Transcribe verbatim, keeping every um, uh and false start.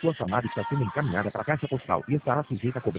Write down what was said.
Sua chamada está sendo encaminhada para a caixa postal e estará sujeita a cobrança.